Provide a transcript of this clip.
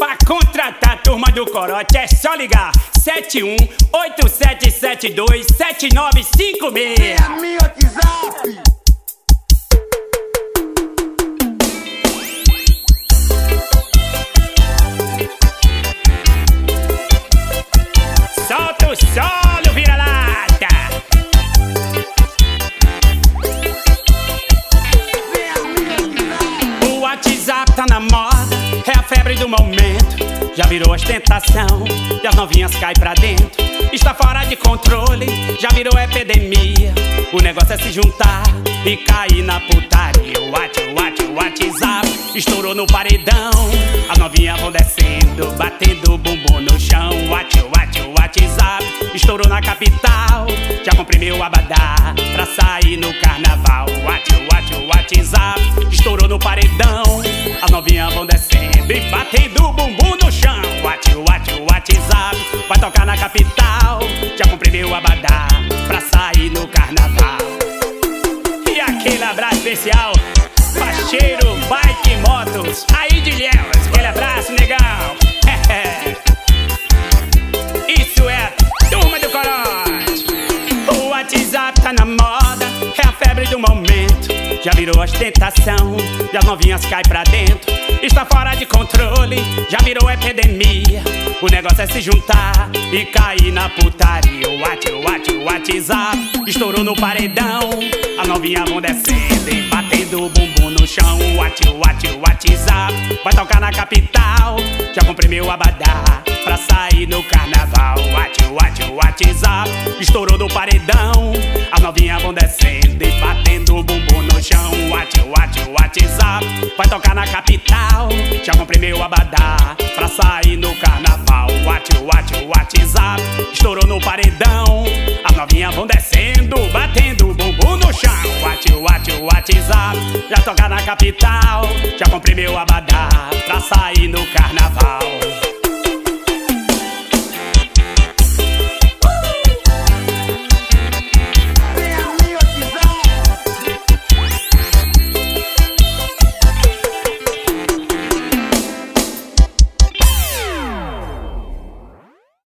Pra contratar a turma do corote é só ligar 7187727956. É meu WhatsApp. Solta o solo, vira-lata. O WhatsApp tá na moda, é a febre do momento. Já virou ostentação e as novinhas caem pra dentro. Está fora de controle, já virou epidemia. O negócio é se juntar e cair na putaria. O WhatsApp estourou no paredão. As novinhas vão descendo, batendo o bumbum no chão. O WhatsApp estourou na capital. Já comprei meu abadá pra sair no carnaval. O WhatsApp estourou no paredão. As novinhas vão descendo e batendo o bumbum no chão. O WhatsApp vai tocar na capital. Já comprei meu abadá pra sair no carnaval. E aquele abraço especial, Facheiro, Bike, Motos, aí de Ilhéus. Aquele abraço, negão. Isso é a turma do corote. O WhatsApp tá na moda, é a febre do momento. Já virou ostentação e as novinhas caem pra dentro. Está fora de controle, já virou epidemia. O negócio é se juntar e cair na putaria. O WhatsApp estourou no paredão. As novinhas vão descendo e batendo o bumbum no chão. O WhatsApp vai tocar na capital. Já comprei meu abadá pra sair no carnaval. O WhatsApp estourou no paredão. As novinhas vão descendo e batendo o bumbum no chão. O WhatsApp vai tocar na capital. Já comprei meu abadá pra sair no carnaval. O WhatsApp estourou no paredão. As novinhas vão descendo, batendo o bumbum no chão. O WhatsApp já toca na capital. Já comprei meu abadá